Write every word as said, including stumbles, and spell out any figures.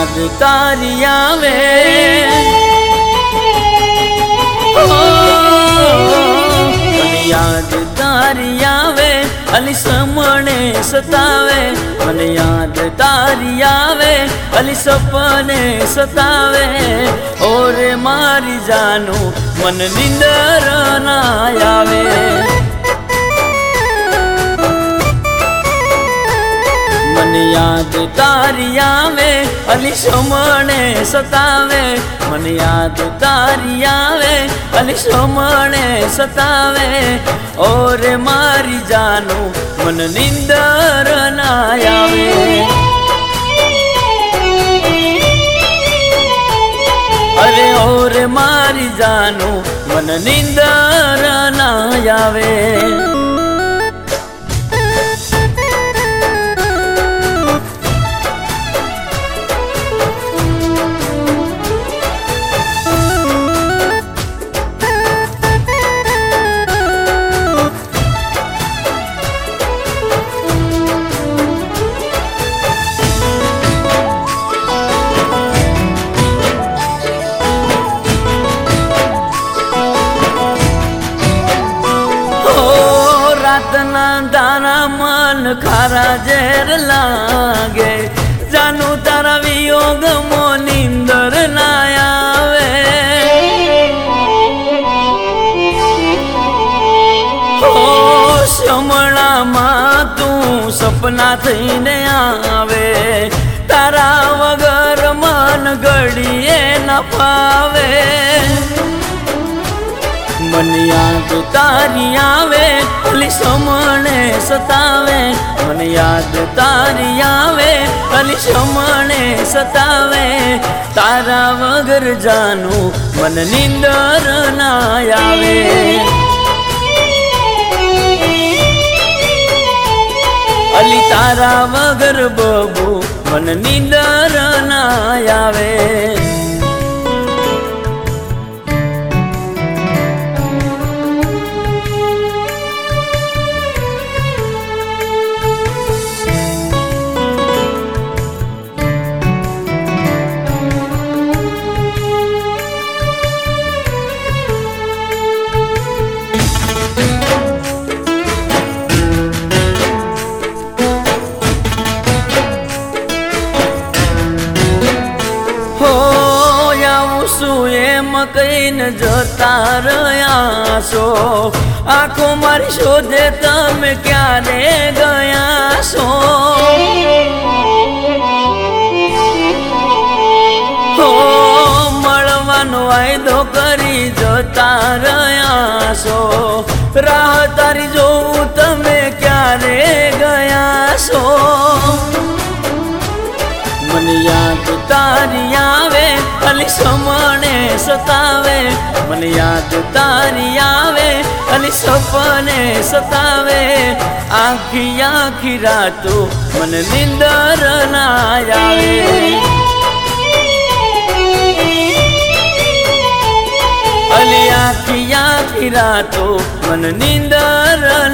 યાદ તારી આવે મને યાદ તારી આવે અલી સમણે સતાવે મને યાદ તારી આવે અલી સપને સતાવે ઓરે મારી જાનું મન નિંદર ના આવે મને યાદ તારી આવે અલી સમણે સતાવે મને યાદ તારી આવે અલી સમણે સતાવે ઓરે મારી જાનું મન નિંદર ના આવે અરે ઓરે મારી જાનું મન નિંદર ના આવે તારા મન ખારા ઝેર લાગે જાનું તારા વિયોગમો નિંદર ના આવે હો સમણામાં તું સપના થઈને આવે તારા વગર મન ઘડીએ ન ફાવે મને યાદ તારી આવે અલી સમણે સતાવે મને યાદ તારી આવે અલી સમણે સતાવે તારા વગર જાનું મન નિંદર ના આવે અલી તારા વગર બબુ મન નિંદર ના આવે કઈને જતા રહ્યા છો આંખો મારી શોધે તમે ક્યારે ગયા છો હો મળવાનો વાયદો કરી જતા રહ્યા છો રાહ તારી જોઉં તમે ક્યારે ગયા છો મને યાદ તારી આવે અલી સમણે સતાવે મને યાદ તારી આવે અલી સપને સતાવે આખી આખી રાતો મને નિંદર ના આવે અલી આખી આખી રાતો મને નિંદર